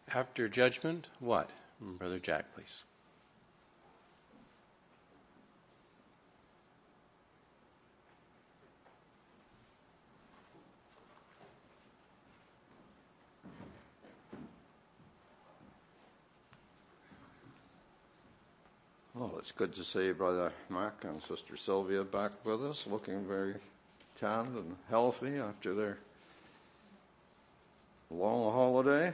After judgment, what? Brother Jack, please. Well, it's good to see Brother Mark and Sister Sylvia back with us, looking very tanned and healthy after their long holiday.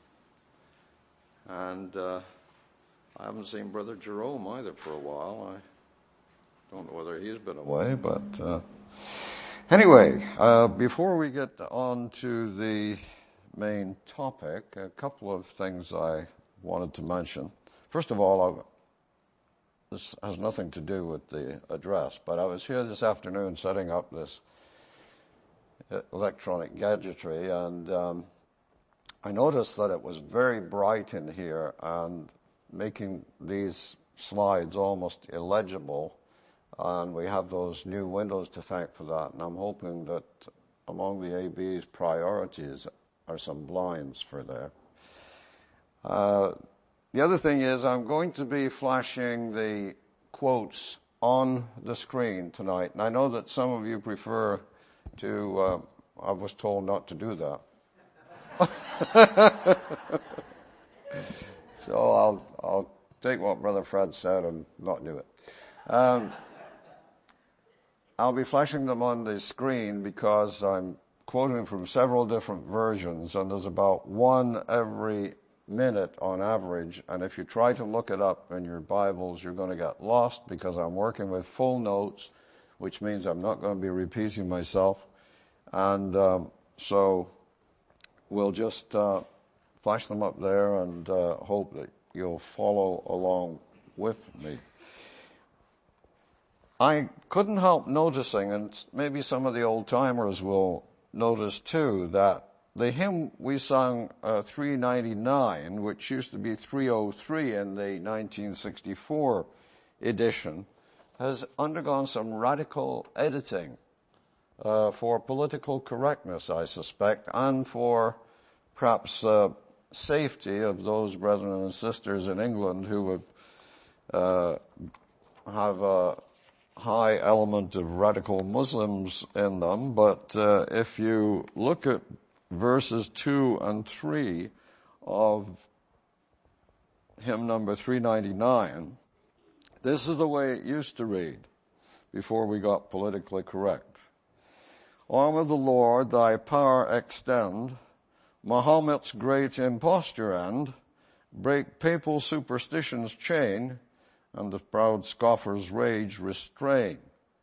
And I haven't seen Brother Jerome either for a while. I don't know whether he's been away, but anyway, before we get on to the main topic, a couple of things I wanted to mention. First of all, this has nothing to do with the address, but I was here this afternoon setting up this electronic gadgetry, and I noticed that it was very bright in here and making these slides almost illegible, and we have those new windows to thank for that, and I'm hoping that among the AB's priorities are some blinds for there. The other thing is I'm going to be flashing the quotes on the screen tonight, and I know that some of you prefer to, I was told not to do that. So I'll take what Brother Fred said and not do it. I'll be flashing them on the screen because I'm quoting from several different versions, and there's about one every minute on average, and if you try to look it up in your Bibles, you're going to get lost because I'm working with full notes, which means I'm not going to be repeating myself, and so we'll just flash them up there and hope that you'll follow along with me. I couldn't help noticing, and maybe some of the old-timers will notice too, that the hymn we sung, 399, which used to be 303 in the 1964 edition, has undergone some radical editing for political correctness, I suspect, and for perhaps safety of those brethren and sisters in England who have a high element of radical Muslims in them. But if you look at verses 2 and 3 of hymn number 399, this is the way it used to read before we got politically correct. Arm of the Lord, thy power extend, Mahomet's great imposture end, break papal superstition's chain, and the proud scoffer's rage restrain.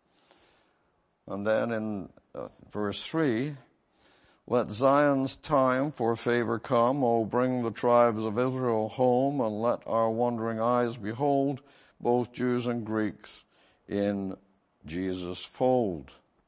And then in verse 3, let Zion's time for favor come, O bring the tribes of Israel home, and let our wondering eyes behold both Jews and Greeks in Jesus' fold.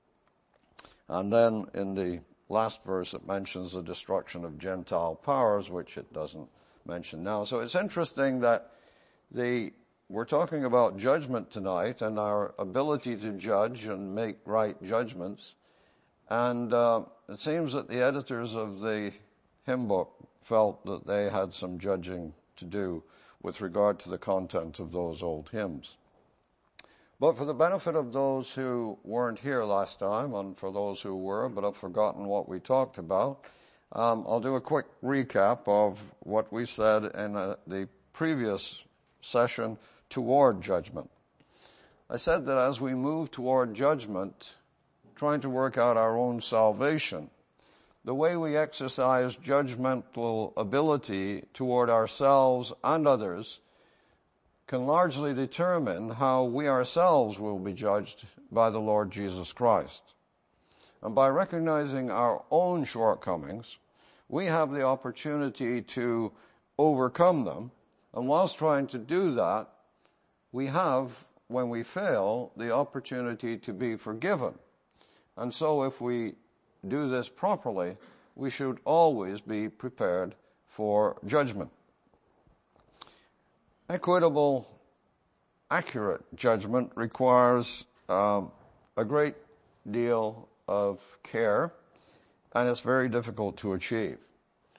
And then in the last verse it mentions the destruction of Gentile powers, which it doesn't mention now. So it's interesting that we're talking about judgment tonight and our ability to judge and make right judgments. And it seems that the editors of the hymn book felt that they had some judging to do with regard to the content of those old hymns. But for the benefit of those who weren't here last time, and for those who were but have forgotten what we talked about, I'll do a quick recap of what we said in the previous session toward judgment. I said that as we move toward judgment, trying to work out our own salvation, the way we exercise judgmental ability toward ourselves and others can largely determine how we ourselves will be judged by the Lord Jesus Christ. And by recognizing our own shortcomings, we have the opportunity to overcome them. And whilst trying to do that, we have, when we fail, the opportunity to be forgiven. And so if we do this properly, we should always be prepared for judgment. Equitable, accurate judgment requires a great deal of care, and it's very difficult to achieve.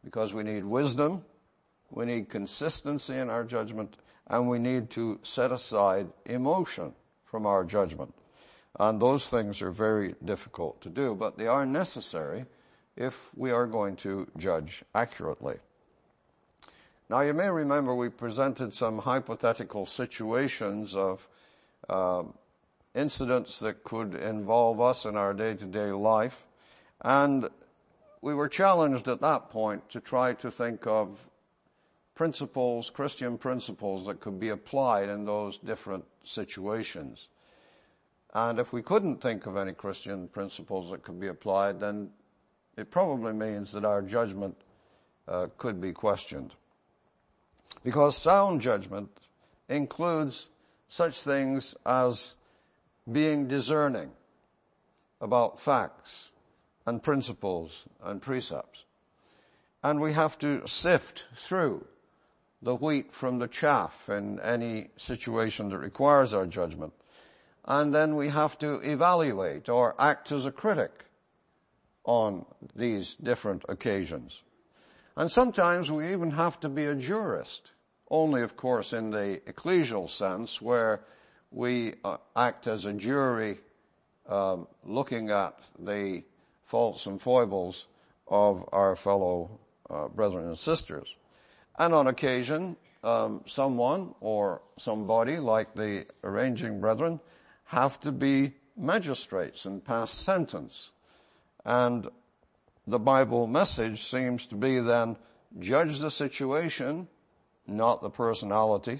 because we need wisdom, we need consistency in our judgment, and we need to set aside emotion from our judgment. And those things are very difficult to do, but they are necessary if we are going to judge accurately. Now, you may remember we presented some hypothetical situations of incidents that could involve us in our day-to-day life, and we were challenged at that point to try to think of principles, Christian principles that could be applied in those different situations. And if we couldn't think of any Christian principles that could be applied, then it probably means that our judgment could be questioned. Because sound judgment includes such things as being discerning about facts and principles and precepts. And we have to sift through the wheat from the chaff in any situation that requires our judgment. And then we have to evaluate or act as a critic on these different occasions. And sometimes we even have to be a jurist, only of course in the ecclesial sense, where we act as a jury looking at the faults and foibles of our fellow brethren and sisters. And on occasion, someone or somebody, like the arranging brethren, have to be magistrates and pass sentence. And the Bible message seems to be then, judge the situation, not the personality.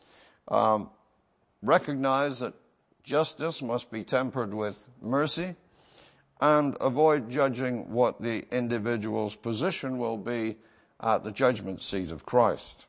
Recognize that justice must be tempered with mercy, and avoid judging what the individual's position will be at the judgment seat of Christ.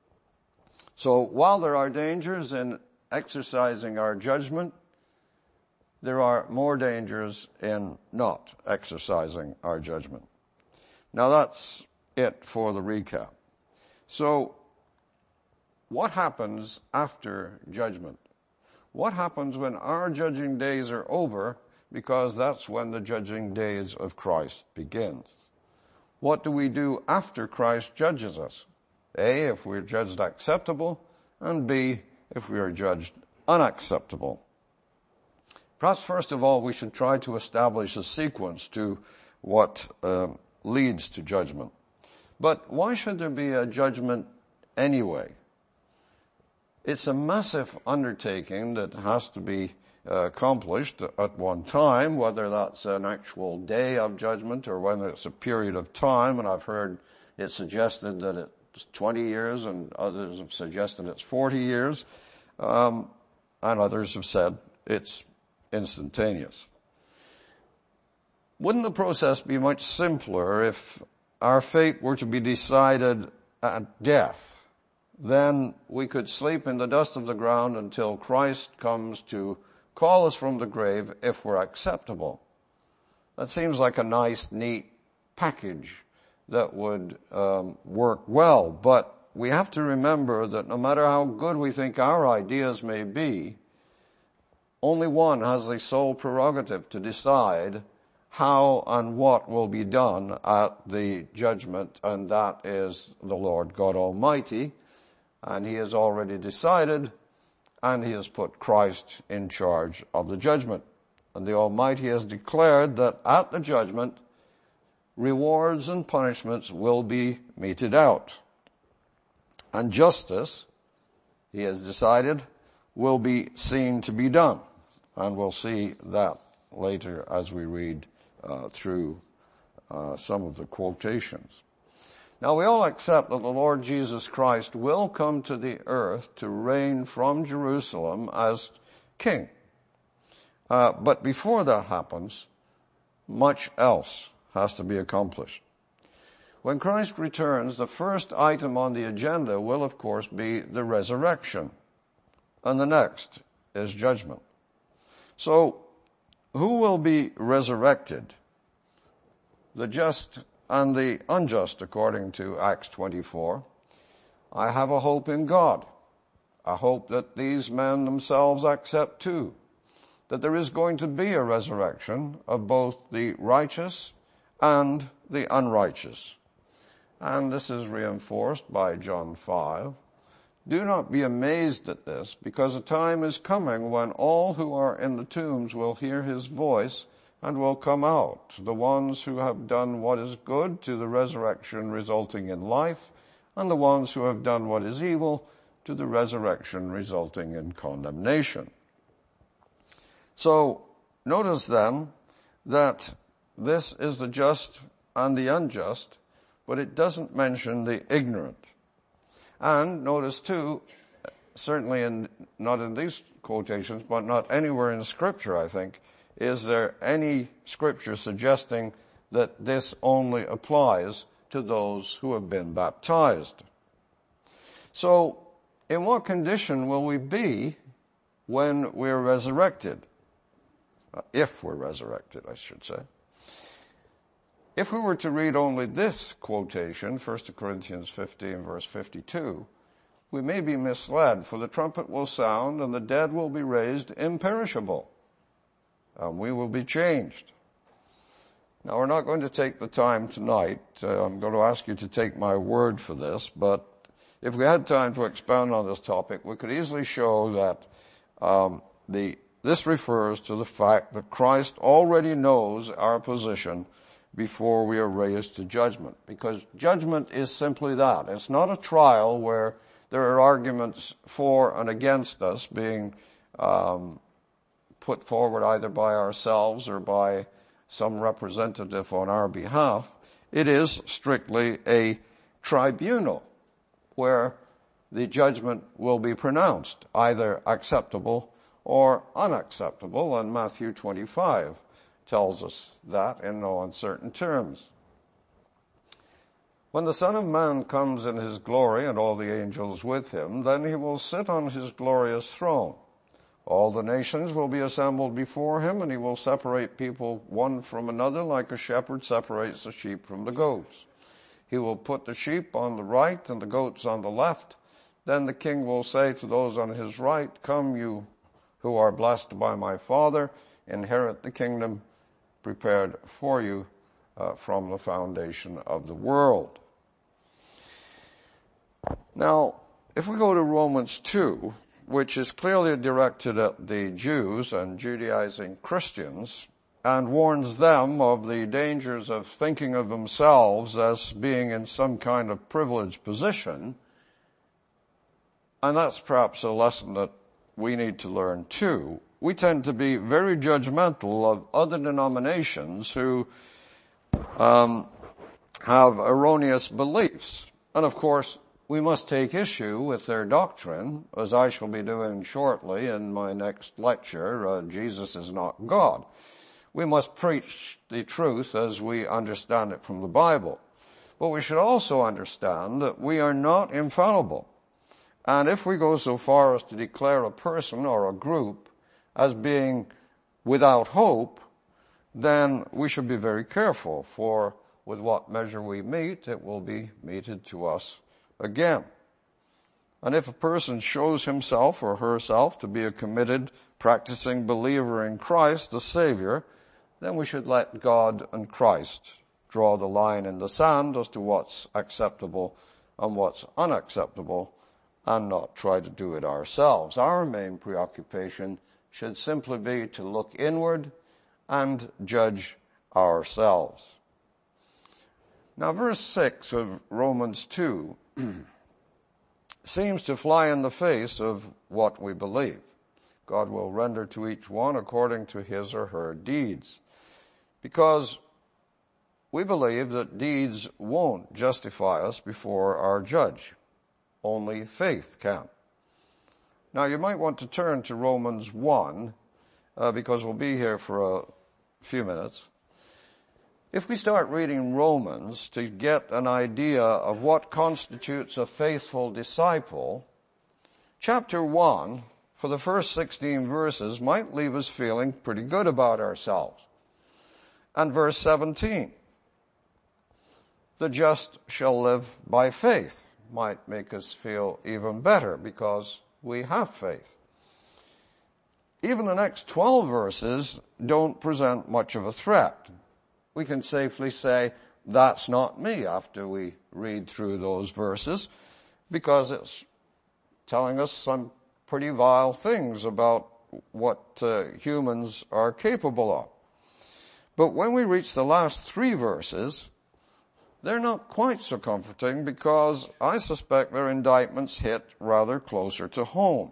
So while there are dangers in exercising our judgment, there are more dangers in not exercising our judgment. Now that's it for the recap. So what happens after judgment? What happens when our judging days are over? Because that's when the judging days of Christ begins. What do we do after Christ judges us? A, if we're judged acceptable, and B, if we are judged unacceptable. Perhaps first of all, we should try to establish a sequence to what leads to judgment. But why should there be a judgment anyway? It's a massive undertaking that has to be accomplished at one time, whether that's an actual day of judgment or whether it's a period of time. And I've heard it suggested that it's 20 years, and others have suggested it's 40 years, and others have said it's instantaneous. Wouldn't the process be much simpler if our fate were to be decided at death? Then we could sleep in the dust of the ground until Christ comes to call us from the grave if we're acceptable. That seems like a nice, neat package that would work well, but we have to remember that no matter how good we think our ideas may be, only one has the sole prerogative to decide how and what will be done at the judgment, and that is the Lord God Almighty. And He has already decided, and He has put Christ in charge of the judgment. And the Almighty has declared that at the judgment, rewards and punishments will be meted out. And justice, He has decided, will be seen to be done. And we'll see that later as we read through some of the quotations. Now, we all accept that the Lord Jesus Christ will come to the earth to reign from Jerusalem as King. But before that happens, much else has to be accomplished. When Christ returns, the first item on the agenda will, of course, be the resurrection. And the next is judgment. So, who will be resurrected? The just and the unjust, according to Acts 24. I have a hope in God. A hope that these men themselves accept too. That there is going to be a resurrection of both the righteous and the unrighteous. And this is reinforced by John 5. Do not be amazed at this, because a time is coming when all who are in the tombs will hear his voice and will come out, the ones who have done what is good to the resurrection resulting in life, and the ones who have done what is evil to the resurrection resulting in condemnation. So, notice then that this is the just and the unjust, but it doesn't mention the ignorant. And notice too, certainly not in these quotations, but not anywhere in Scripture, I think, is there any Scripture suggesting that this only applies to those who have been baptized. So, in what condition will we be when we're resurrected? If we're resurrected, I should say. If we were to read only this quotation, 1 Corinthians 15, verse 52, we may be misled, for the trumpet will sound and the dead will be raised imperishable, and we will be changed. Now, we're not going to take the time tonight. I'm going to ask you to take my word for this, but if we had time to expound on this topic, we could easily show that this refers to the fact that Christ already knows our position before we are raised to judgment. Because judgment is simply that. It's not a trial where there are arguments for and against us being put forward either by ourselves or by some representative on our behalf. It is strictly a tribunal where the judgment will be pronounced, either acceptable or unacceptable, and Matthew 25 tells us that in no uncertain terms. When the Son of Man comes in his glory and all the angels with him, then he will sit on his glorious throne. All the nations will be assembled before him, and he will separate people one from another like a shepherd separates the sheep from the goats. He will put the sheep on the right and the goats on the left. Then the king will say to those on his right, "Come, you who are blessed by my Father, inherit the kingdom prepared for you from the foundation of the world." Now, if we go to Romans 2, which is clearly directed at the Jews and Judaizing Christians, and warns them of the dangers of thinking of themselves as being in some kind of privileged position, and that's perhaps a lesson that we need to learn too. We tend to be very judgmental of other denominations who have erroneous beliefs. And of course, we must take issue with their doctrine, as I shall be doing shortly in my next lecture, Jesus is not God. We must preach the truth as we understand it from the Bible. But we should also understand that we are not infallible. And if we go so far as to declare a person or a group as being without hope, then we should be very careful, for with what measure we mete, it will be meted to us again. And if a person shows himself or herself to be a committed, practicing believer in Christ, the Savior, then we should let God and Christ draw the line in the sand as to what's acceptable and what's unacceptable, and not try to do it ourselves. Our main preoccupation should simply be to look inward and judge ourselves. Now, verse 6 of Romans 2 seems to fly in the face of what we believe. God will render to each one according to his or her deeds. Because we believe that deeds won't justify us before our judge. Only faith can. Now, you might want to turn to Romans 1, because we'll be here for a few minutes. If we start reading Romans to get an idea of what constitutes a faithful disciple, chapter 1, for the first 16 verses, might leave us feeling pretty good about ourselves. And verse 17, the just shall live by faith, might make us feel even better because we have faith. Even the next 12 verses don't present much of a threat. We can safely say that's not me after we read through those verses, because it's telling us some pretty vile things about what humans are capable of. But when we reach the last 3 verses, they're not quite so comforting, because I suspect their indictments hit rather closer to home.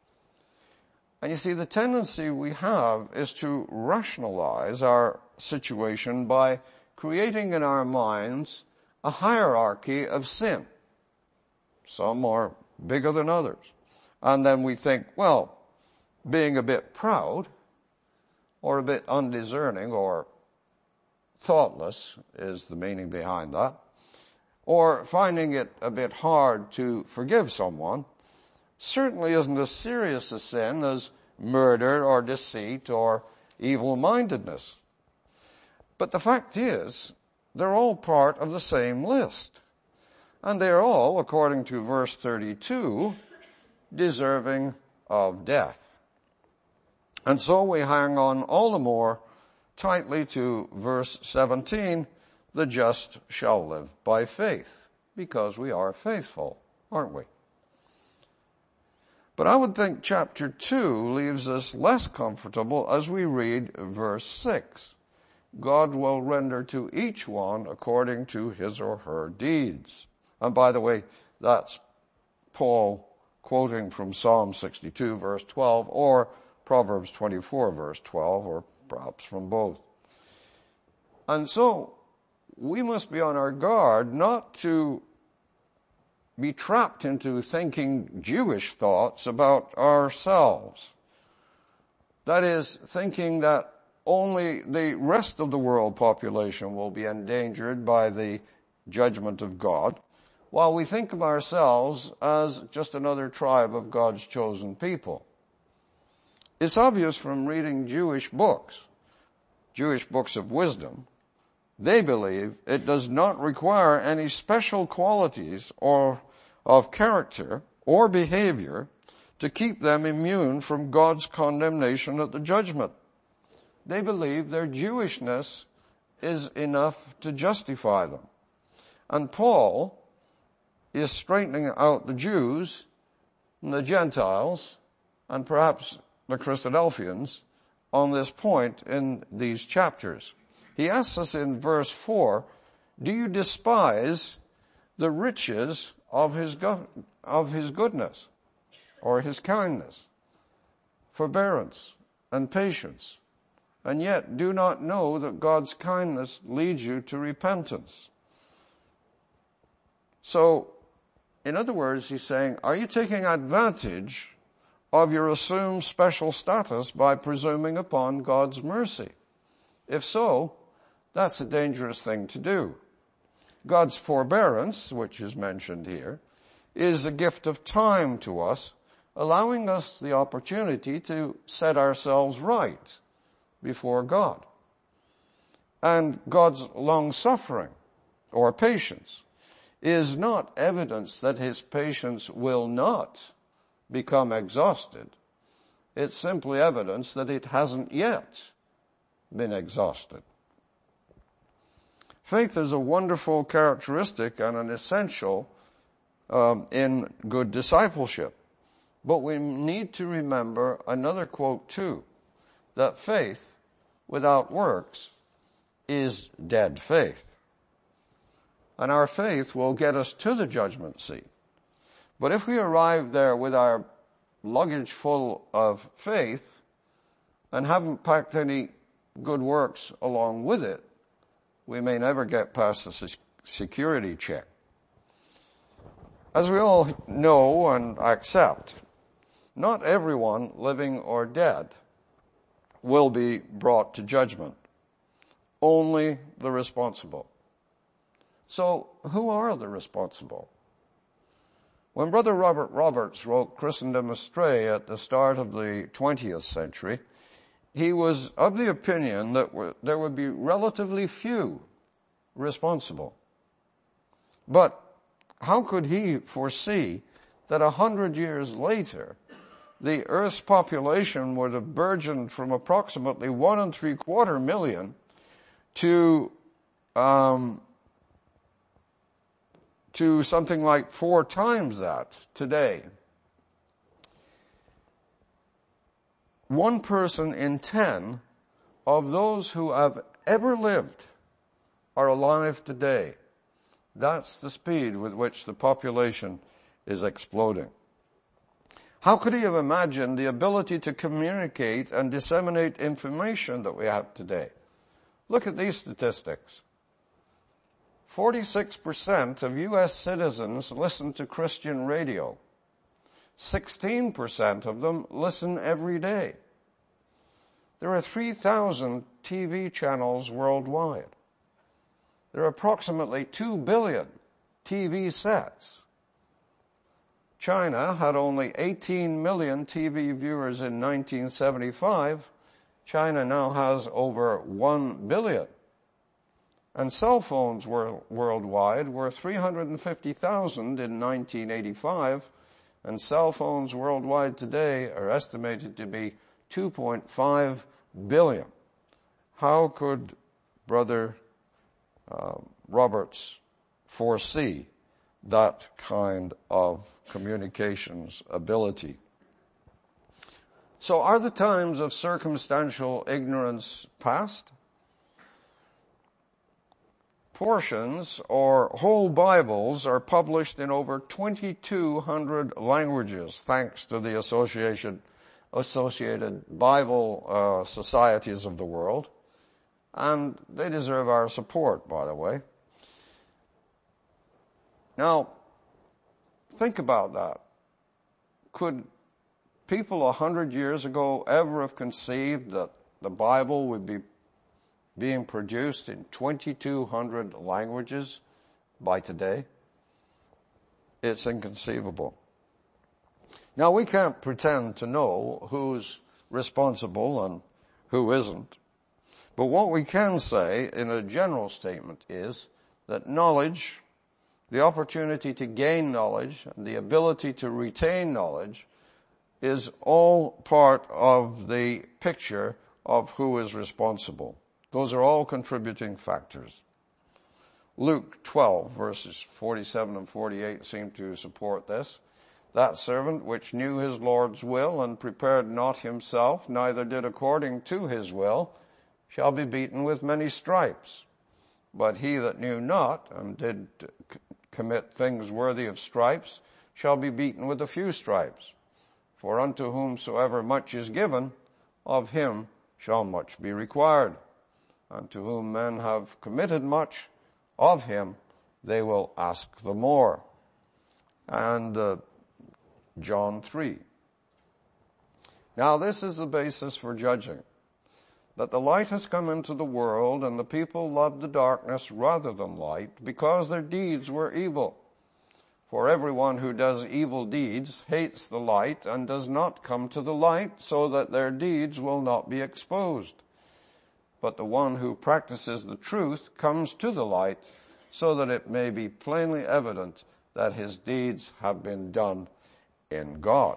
And you see, the tendency we have is to rationalize our situation by creating in our minds a hierarchy of sin. Some are bigger than others. And then we think, well, being a bit proud or a bit undiscerning or thoughtless is the meaning behind that, or finding it a bit hard to forgive someone certainly isn't as serious a sin as murder or deceit or evil-mindedness. But the fact is, they're all part of the same list. And they're all, according to verse 32, deserving of death. And so we hang on all the more tightly to verse 17, the just shall live by faith, because we are faithful, aren't we? But I would think chapter 2 leaves us less comfortable as we read verse 6. God will render to each one according to his or her deeds. And by the way, that's Paul quoting from Psalm 62 verse 12 or Proverbs 24 verse 12, or perhaps from both. And so we must be on our guard not to be trapped into thinking Jewish thoughts about ourselves. That is, thinking that only the rest of the world population will be endangered by the judgment of God, while we think of ourselves as just another tribe of God's chosen people. It's obvious from reading Jewish books of wisdom, they believe it does not require any special qualities or of character or behavior to keep them immune from God's condemnation at the judgment. They believe their Jewishness is enough to justify them. And Paul is straightening out the Jews and the Gentiles and perhaps the Christadelphians on this point in these chapters. He asks us in verse 4, do you despise the riches of his goodness or his kindness, forbearance and patience, and yet do not know that God's kindness leads you to repentance? So, in other words, he's saying, are you taking advantage of your assumed special status by presuming upon God's mercy? If so, that's a dangerous thing to do. God's forbearance, which is mentioned here, is a gift of time to us, allowing us the opportunity to set ourselves right before God. And God's long-suffering, or patience, is not evidence that his patience will not become exhausted. It's simply evidence that it hasn't yet been exhausted. Faith is a wonderful characteristic and an essential in good discipleship. But we need to remember another quote too, that faith without works is dead faith. And our faith will get us to the judgment seat. But if we arrive there with our luggage full of faith and haven't packed any good works along with it, we may never get past the security check. As we all know and accept, not everyone, living or dead, will be brought to judgment. Only the responsible. So, who are the responsible? When Brother Robert Roberts wrote Christendom Astray at the start of the 20th century, he was of the opinion that there would be relatively few responsible. But how could he foresee that 100 years later, the Earth's population would have burgeoned from approximately 1.75 million to to something like 4 times that today. 1 person in 10 of those who have ever lived are alive today. That's the speed with which the population is exploding. How could he have imagined the ability to communicate and disseminate information that we have today? Look at these statistics. 46% of U.S. citizens listen to Christian radio. 16% of them listen every day. There are 3,000 TV channels worldwide. There are approximately 2 billion TV sets. China had only 18 million TV viewers in 1975. China now has over 1 billion. And cell phones worldwide were 350,000 in 1985, and cell phones worldwide today are estimated to be 2.5 billion. How could Brother Roberts foresee that kind of communications ability? So are the times of circumstantial ignorance past? Portions or whole Bibles are published in over 2,200 languages, thanks to the associated Bible societies of the world. And they deserve our support, by the way. Now, think about that. Could people 100 years ago ever have conceived that the Bible would be being produced in 2,200 languages by today? It's inconceivable. Now, we can't pretend to know who's responsible and who isn't. But what we can say in a general statement is that knowledge, the opportunity to gain knowledge, and the ability to retain knowledge is all part of the picture of who is responsible. Those are all contributing factors. Luke 12, verses 47 and 48 seem to support this. That servant which knew his Lord's will and prepared not himself, neither did according to his will, shall be beaten with many stripes. But he that knew not, and did commit things worthy of stripes, shall be beaten with a few stripes. For unto whomsoever much is given, of him shall much be required. And to whom men have committed much, of him they will ask the more. And John 3. Now this is the basis for judging, that the light has come into the world, and the people loved the darkness rather than light, because their deeds were evil. For everyone who does evil deeds hates the light, and does not come to the light, so that their deeds will not be exposed. But the one who practices the truth comes to the light, so that it may be plainly evident that his deeds have been done in God.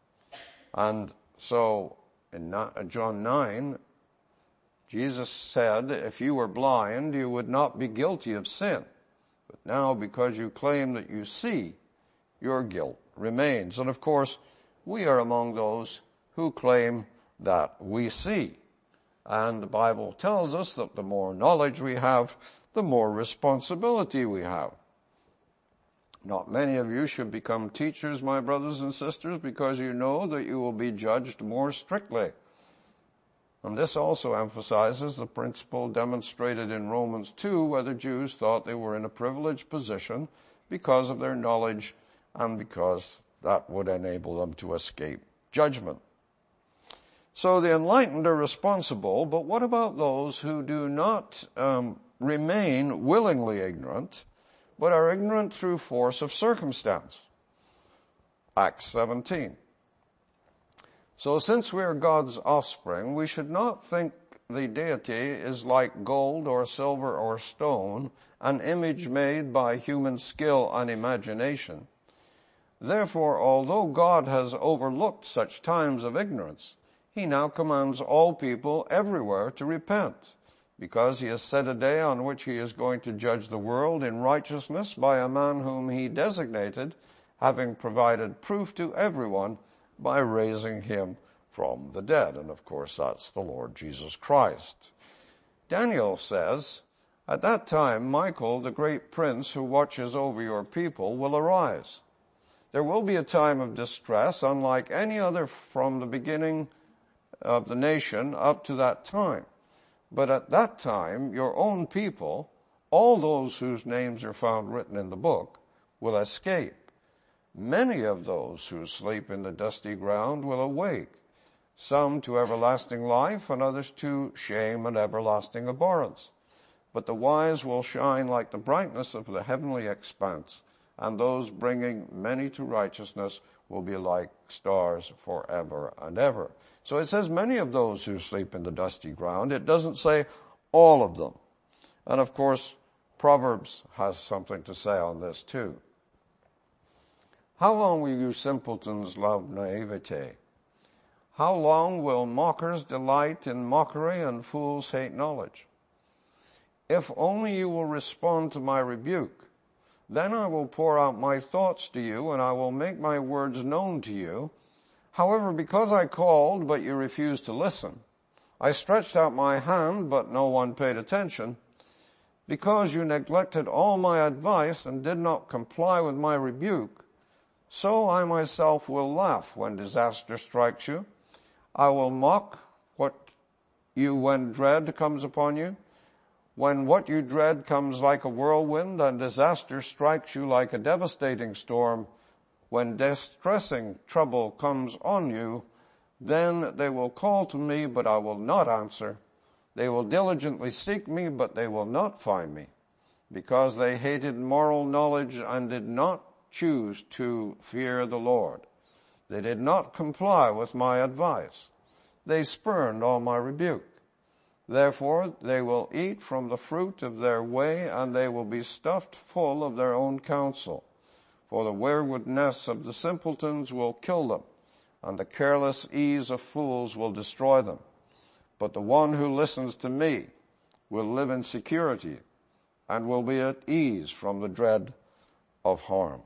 And so in John 9, Jesus said, if you were blind, you would not be guilty of sin. But now, because you claim that you see, your guilt remains. And of course, we are among those who claim that we see. And the Bible tells us that the more knowledge we have, the more responsibility we have. Not many of you should become teachers, my brothers and sisters, because you know that you will be judged more strictly. And this also emphasizes the principle demonstrated in Romans 2, where the Jews thought they were in a privileged position because of their knowledge and because that would enable them to escape judgment. So the enlightened are responsible, but what about those who do not remain willingly ignorant, but are ignorant through force of circumstance? Acts 17. So since we are God's offspring, we should not think the deity is like gold or silver or stone, an image made by human skill and imagination. Therefore, although God has overlooked such times of ignorance, he now commands all people everywhere to repent, because he has set a day on which he is going to judge the world in righteousness by a man whom he designated, having provided proof to everyone by raising him from the dead. And of course, that's the Lord Jesus Christ. Daniel says, at that time, Michael, the great prince who watches over your people, will arise. There will be a time of distress unlike any other from the beginning of the nation up to that time. But at that time, your own people, all those whose names are found written in the book, will escape. Many of those who sleep in the dusty ground will awake, some to everlasting life and others to shame and everlasting abhorrence. But the wise will shine like the brightness of the heavenly expanse, and those bringing many to righteousness will be like stars forever and ever. So it says many of those who sleep in the dusty ground. It doesn't say all of them. And of course, Proverbs has something to say on this too. How long will you simpletons love naivete? How long will mockers delight in mockery and fools hate knowledge? If only you will respond to my rebuke, then I will pour out my thoughts to you, and I will make my words known to you. However, because I called, but you refused to listen, I stretched out my hand, but no one paid attention. Because you neglected all my advice and did not comply with my rebuke, so I myself will laugh when disaster strikes you. I will mock when dread comes upon you. When what you dread comes like a whirlwind and disaster strikes you like a devastating storm, when distressing trouble comes on you, then they will call to me, but I will not answer. They will diligently seek me, but they will not find me, because they hated moral knowledge and did not choose to fear the Lord. They did not comply with my advice. They spurned all my rebuke. Therefore, they will eat from the fruit of their way, and they will be stuffed full of their own counsel. For the waywardness of the simpletons will kill them, and the careless ease of fools will destroy them. But the one who listens to me will live in security and will be at ease from the dread of harm.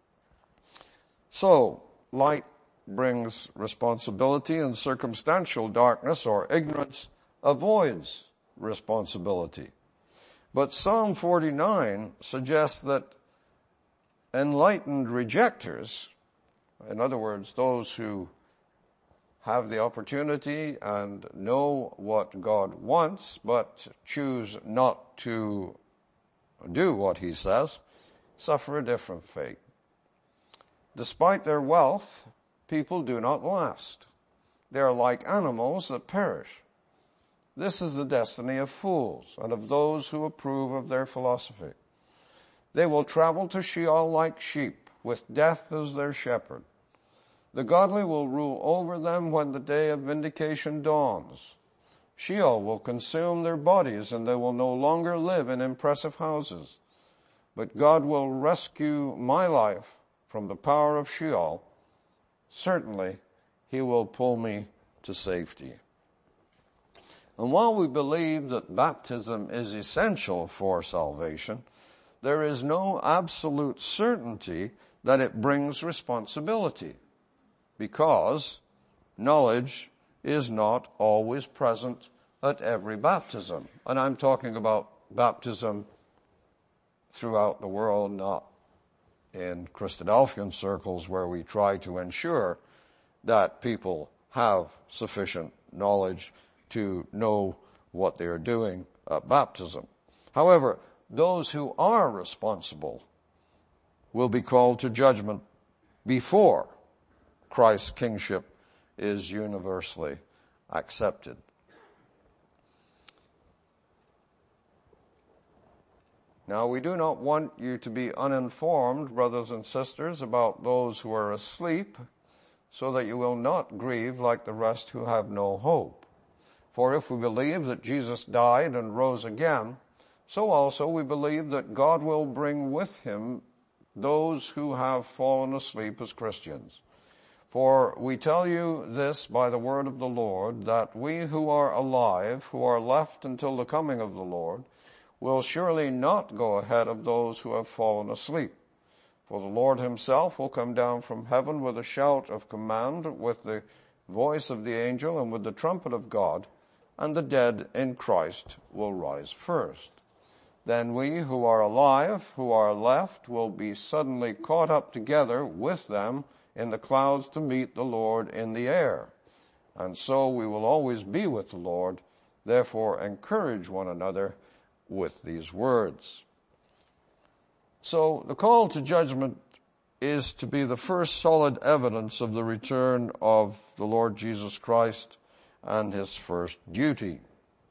So, light brings responsibility, and circumstantial darkness or ignorance avoids responsibility. But Psalm 49 suggests that enlightened rejectors, in other words, those who have the opportunity and know what God wants, but choose not to do what he says, suffer a different fate. Despite their wealth, people do not last. They are like animals that perish. This is the destiny of fools and of those who approve of their philosophy. They will travel to Sheol like sheep, with death as their shepherd. The godly will rule over them when the day of vindication dawns. Sheol will consume their bodies, and they will no longer live in impressive houses. But God will rescue my life from the power of Sheol. Certainly, he will pull me to safety. And while we believe that baptism is essential for salvation, there is no absolute certainty that it brings responsibility, because knowledge is not always present at every baptism. And I'm talking about baptism throughout the world, not in Christadelphian circles where we try to ensure that people have sufficient knowledge to know what they are doing at baptism. However, those who are responsible will be called to judgment before Christ's kingship is universally accepted. Now, we do not want you to be uninformed, brothers and sisters, about those who are asleep, so that you will not grieve like the rest who have no hope. For if we believe that Jesus died and rose again, so also we believe that God will bring with him those who have fallen asleep as Christians. For we tell you this by the word of the Lord, that we who are alive, who are left until the coming of the Lord, will surely not go ahead of those who have fallen asleep. For the Lord himself will come down from heaven with a shout of command, with the voice of the angel, and with the trumpet of God, and the dead in Christ will rise first. Then we who are alive, who are left, will be suddenly caught up together with them in the clouds to meet the Lord in the air. And so we will always be with the Lord. Therefore encourage one another with these words. So the call to judgment is to be the first solid evidence of the return of the Lord Jesus Christ and his first duty.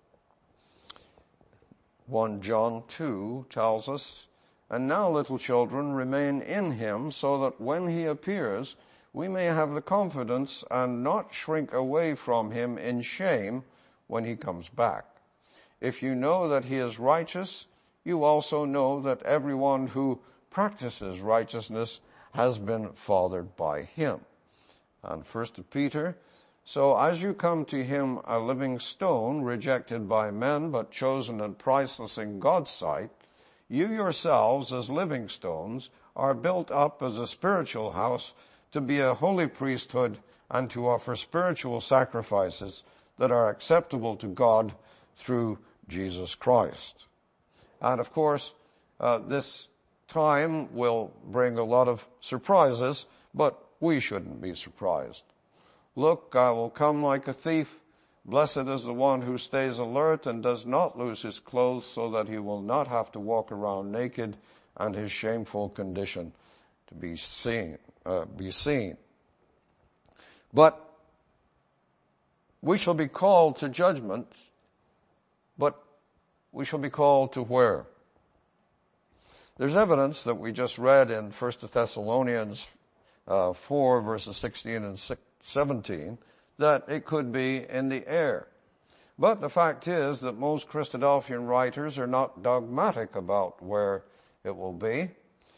1 John 2 tells us, "And now, little children, remain in him, so that when he appears, we may have the confidence and not shrink away from him in shame when he comes back. If you know that he is righteous, you also know that everyone who practices righteousness has been fathered by him." And 1 Peter, "So as you come to him, a living stone, rejected by men, but chosen and priceless in God's sight, you yourselves, as living stones, are built up as a spiritual house to be a holy priesthood and to offer spiritual sacrifices that are acceptable to God through Jesus Christ." And of course, this time will bring a lot of surprises, but we shouldn't be surprised. "Look, I will come like a thief. Blessed is the one who stays alert and does not lose his clothes, so that he will not have to walk around naked and his shameful condition to be seen. But we shall be called to judgment, but we shall be called to where? There's evidence that we just read in 1 Thessalonians 4, verses 16 and 17, that it could be in the air. But the fact is that most Christadelphian writers are not dogmatic about where it will be,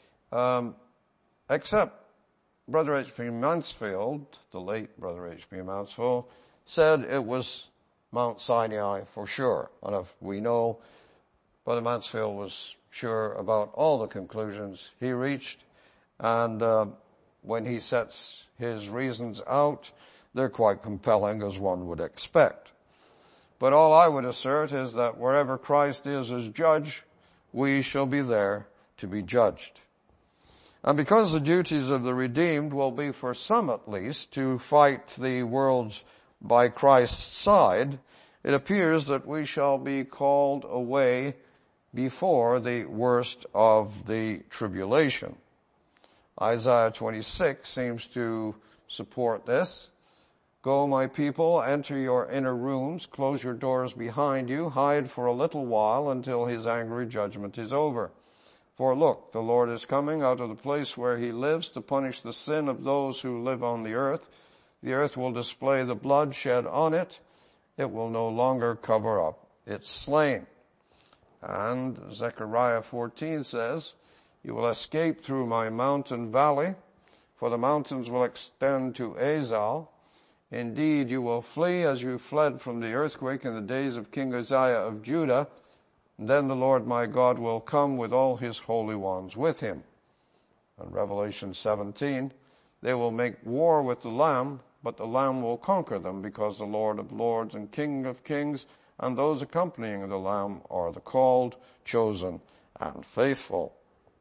except Brother H.P. Mansfield, the late Brother H.P. Mansfield, said it was Mount Sinai for sure. And if we know, Brother Mansfield was sure about all the conclusions he reached, and when he sets his reasons out, they're quite compelling, as one would expect. But all I would assert is that wherever Christ is as judge, we shall be there to be judged. And because the duties of the redeemed will be, for some at least, to fight the world's by Christ's side, it appears that we shall be called away before the worst of the tribulation. Isaiah 26 seems to support this. "Go, my people, enter your inner rooms, close your doors behind you, hide for a little while until his angry judgment is over. For look, the Lord is coming out of the place where he lives to punish the sin of those who live on the earth. The earth will display the blood shed on it. It will no longer cover up its slain." And Zechariah 14 says, "You will escape through my mountain valley, for the mountains will extend to Azal. Indeed, you will flee as you fled from the earthquake in the days of King Uzziah of Judah. Then the Lord my God will come with all his holy ones with him." And Revelation 17, "They will make war with the Lamb, but the Lamb will conquer them, because the Lord of lords and King of kings and those accompanying the Lamb are the called, chosen, and faithful."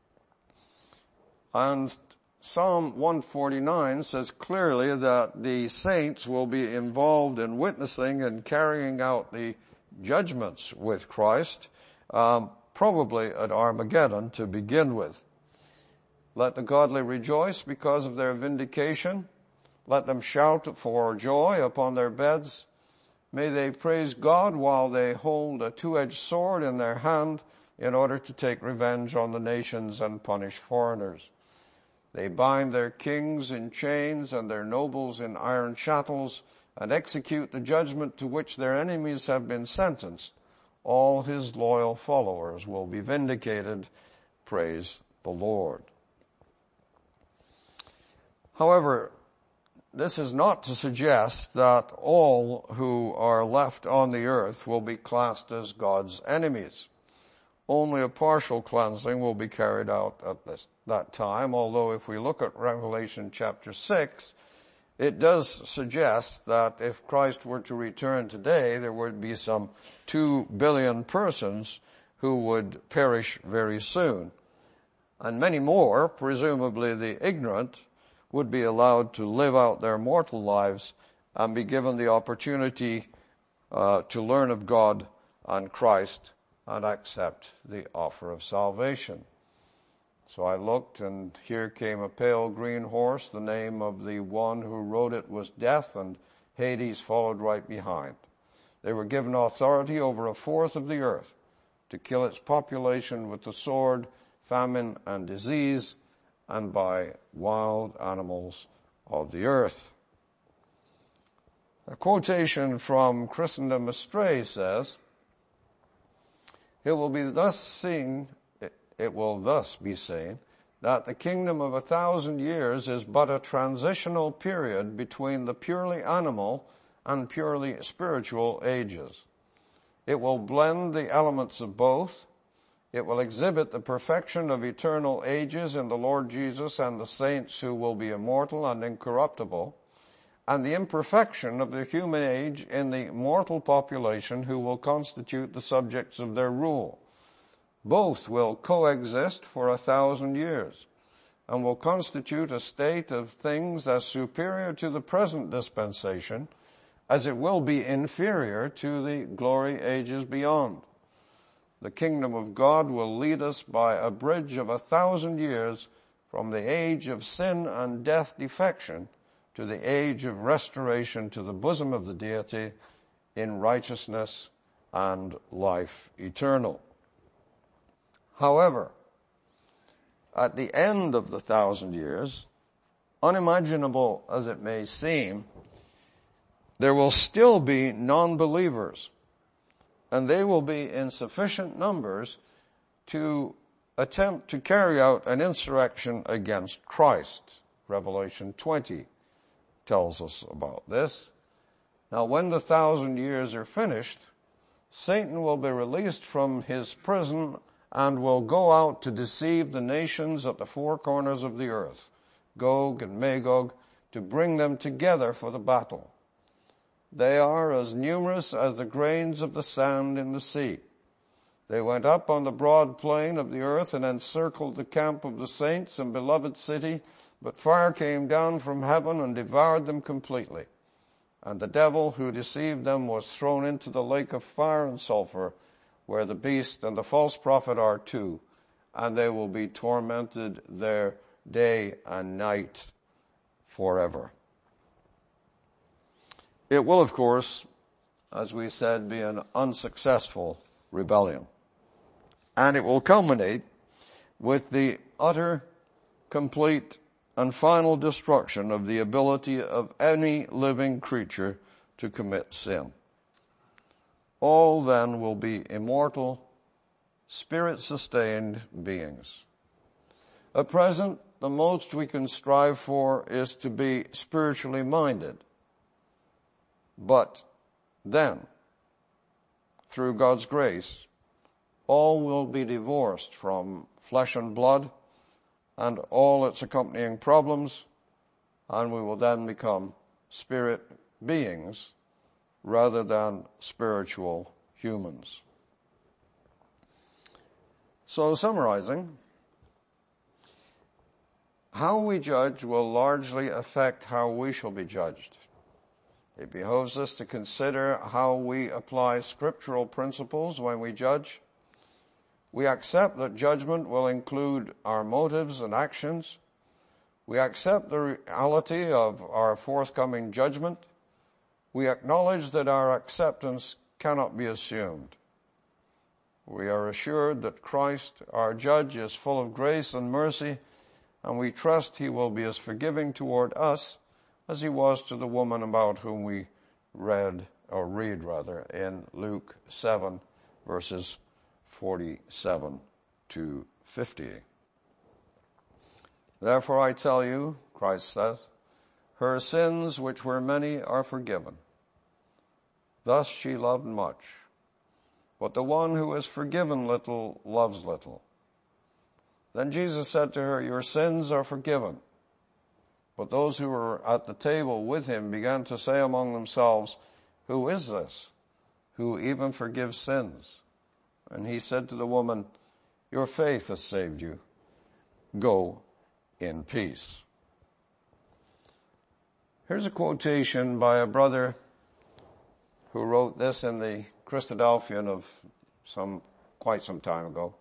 And Psalm 149 says clearly that the saints will be involved in witnessing and carrying out the judgments with Christ, probably at Armageddon to begin with. "Let the godly rejoice because of their vindication. Let them shout for joy upon their beds. May they praise God while they hold a two-edged sword in their hand in order to take revenge on the nations and punish foreigners. They bind their kings in chains and their nobles in iron shackles and execute the judgment to which their enemies have been sentenced. All his loyal followers will be vindicated. Praise the Lord." However, this is not to suggest that all who are left on the earth will be classed as God's enemies. Only a partial cleansing will be carried out at that time, although if we look at Revelation chapter 6, it does suggest that if Christ were to return today, there would be some 2 billion persons who would perish very soon. And many more, presumably the ignorant, would be allowed to live out their mortal lives and be given the opportunity to learn of God and Christ and accept the offer of salvation. So I looked, and here came a pale green horse. The name of the one who rode it was Death, and Hades followed right behind. They were given authority over a fourth of the earth to kill its population with the sword, famine, and disease, and by wild animals of the earth. A quotation from Christendom Astray says, It will thus be seen that the kingdom of 1,000 years is but a transitional period between the purely animal and purely spiritual ages. It will blend the elements of both. It will exhibit the perfection of eternal ages in the Lord Jesus and the saints who will be immortal and incorruptible, and the imperfection of the human age in the mortal population who will constitute the subjects of their rule. Both will coexist for 1,000 years and will constitute a state of things as superior to the present dispensation as it will be inferior to the glory ages beyond. The kingdom of God will lead us by a bridge of 1,000 years from the age of sin and death defection to the age of restoration to the bosom of the deity in righteousness and life eternal. However, at the end of the 1,000 years, unimaginable as it may seem, there will still be non-believers, and they will be in sufficient numbers to attempt to carry out an insurrection against Christ. Revelation 20 tells us about this. Now, when the 1,000 years are finished, Satan will be released from his prison and will go out to deceive the nations at the four corners of the earth, Gog and Magog, to bring them together for the battle. They are as numerous as the grains of the sand in the sea. They went up on the broad plain of the earth and encircled the camp of the saints and beloved city, but fire came down from heaven and devoured them completely. And the devil who deceived them was thrown into the lake of fire and sulfur, where the beast and the false prophet are too, and they will be tormented there day and night forever. It will, of course, as we said, be an unsuccessful rebellion. And it will culminate with the utter, complete, and final destruction of the ability of any living creature to commit sin. All then will be immortal, spirit-sustained beings. At present, the most we can strive for is to be spiritually minded. But then, through God's grace, all will be divorced from flesh and blood and all its accompanying problems, and we will then become spirit beings rather than spiritual humans. So, summarizing, how we judge will largely affect how we shall be judged. It behoves us to consider how we apply scriptural principles when we judge. We accept that judgment will include our motives and actions. We accept the reality of our forthcoming judgment. We acknowledge that our acceptance cannot be assumed. We are assured that Christ, our judge, is full of grace and mercy, and we trust he will be as forgiving toward us as he was to the woman about whom we read in Luke 7, verses 47 to 50. Therefore I tell you, Christ says, Her sins, which were many, are forgiven. Thus she loved much. But the one who is forgiven little loves little. Then Jesus said to her, your sins are forgiven. But those who were at the table with him began to say among themselves, who is this who even forgives sins? And he said to the woman, your faith has saved you. Go in peace. Here's a quotation by a brother who wrote this in the Christadelphian of quite some time ago.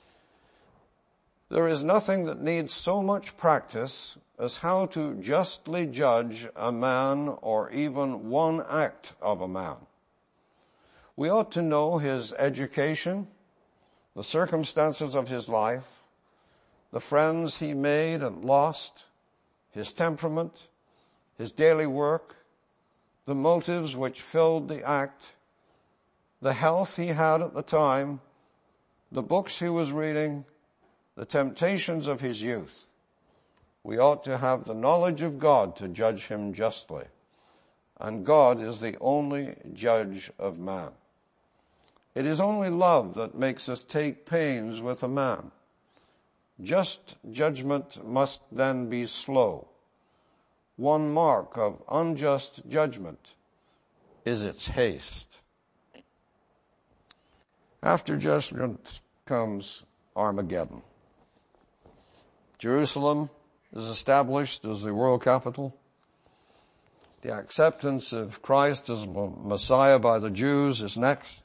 There is nothing that needs so much practice as how to justly judge a man or even one act of a man. We ought to know his education, the circumstances of his life, the friends he made and lost, his temperament, his daily work, the motives which filled the act, the health he had at the time, the books he was reading, the temptations of his youth. We ought to have the knowledge of God to judge him justly. And God is the only judge of man. It is only love that makes us take pains with a man. Just judgment must then be slow. One mark of unjust judgment is its haste. After judgment comes Armageddon. Jerusalem is established as the world capital. The acceptance of Christ as Messiah by the Jews is next.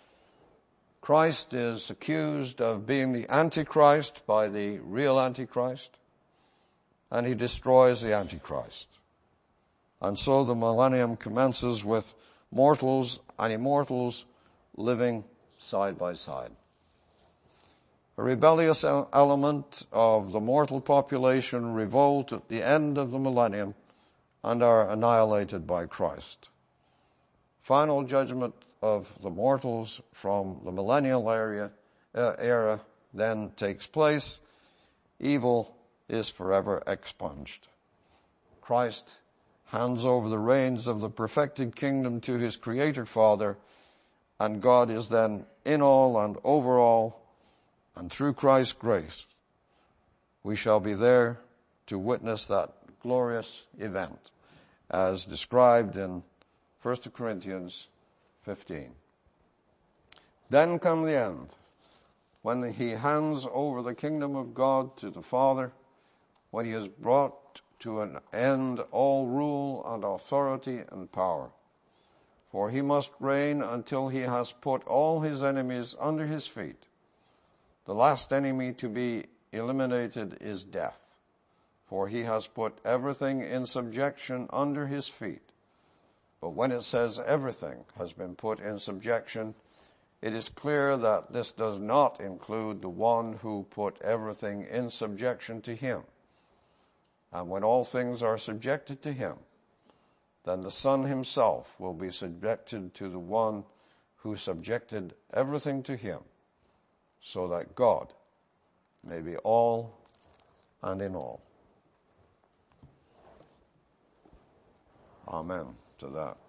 Christ is accused of being the Antichrist by the real Antichrist, and he destroys the Antichrist. And so the millennium commences with mortals and immortals living side by side. A rebellious element of the mortal population revolt at the end of the millennium and are annihilated by Christ. Final judgment of the mortals from the millennial era then takes place. Evil is forever expunged. Christ hands over the reins of the perfected kingdom to his Creator Father, and God is then in all and over all, and through Christ's grace, we shall be there to witness that glorious event as described in 1 Corinthians 15. Then come the end, when he hands over the kingdom of God to the Father, when he has brought to an end all rule and authority and power. For he must reign until he has put all his enemies under his feet. The last enemy to be eliminated is death, for he has put everything in subjection under his feet. But when it says everything has been put in subjection, it is clear that this does not include the one who put everything in subjection to him. And when all things are subjected to him, then the Son himself will be subjected to the one who subjected everything to him, so that God may be all and in all. Amen to that.